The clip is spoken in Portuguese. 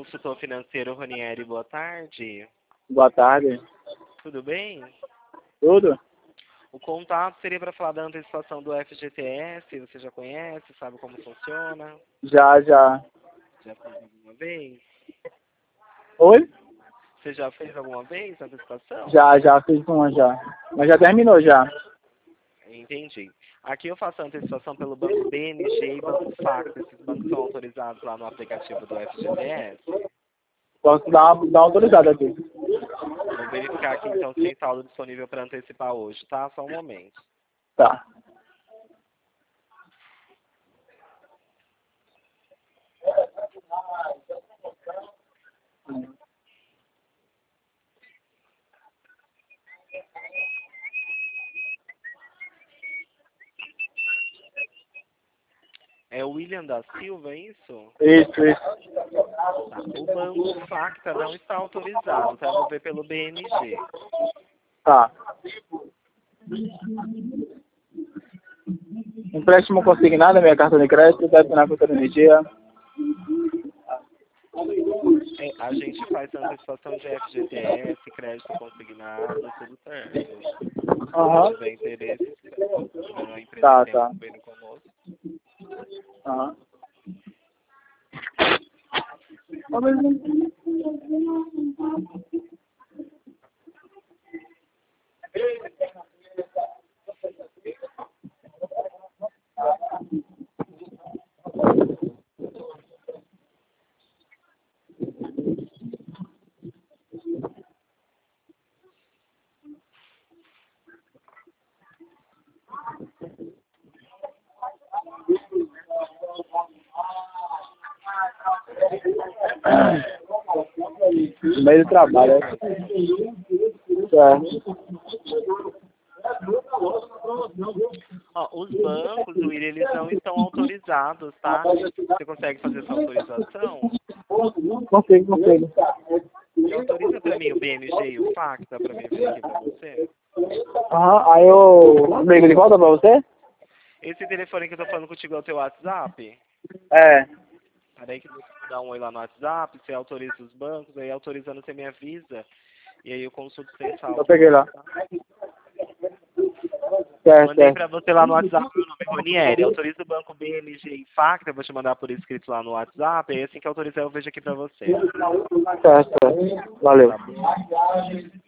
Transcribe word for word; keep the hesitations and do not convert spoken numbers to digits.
Consultor financeiro Ronieri, boa tarde. Boa tarde. Tudo bem? Tudo? O contato seria para falar da antecipação do F G T S, você já conhece, sabe como funciona? Já, já. Já fez alguma vez? Oi? Você já fez alguma vez a antecipação? Já, já fiz uma já. Mas já terminou já. Entendi. Aqui eu faço a antecipação pelo Banco B N G e Banco Facto. Esses bancos são autorizados lá no aplicativo do F G T S. Posso dar uma, dar uma autorizada aqui. Vou verificar aqui então se tem saldo disponível para antecipar hoje, tá? Só um momento. Tá. É o William da Silva, é isso? Isso, isso. Tá. O Banco Facta não está autorizado, tá? Eu vou ver pelo B N G. Tá. Empréstimo consignado, minha carta de crédito, deve na conta de energia. É, a gente faz antecipação de F G T S, crédito consignado, tudo certo. Aham. Se tiver interesse, se tiver uma empresa Tá, que tem tá. convênio conosco. Aham. No meio do trabalho. Certo. Ó, os bancos, William, eles não estão autorizados, tá? Você consegue fazer essa autorização? Consigo, consigo. Você autoriza para mim o B N G e o Facta para mim ver aqui para você? Aham, aí eu ligo de volta pra você? Esse telefone que eu tô falando contigo é o teu WhatsApp? É. Peraí que eu vou dar um oi lá no WhatsApp, você autoriza os bancos, aí autorizando você me avisa. E aí eu consulto sem saldo. Eu peguei lá. Tá? Certo, Mandei certo. pra você lá no WhatsApp meu nome é Ronieri. Autoriza o banco B N G e Facta, eu vou te mandar por escrito lá no WhatsApp. E assim que autorizar eu vejo aqui pra você. Certo, certo. Valeu. Tá bom?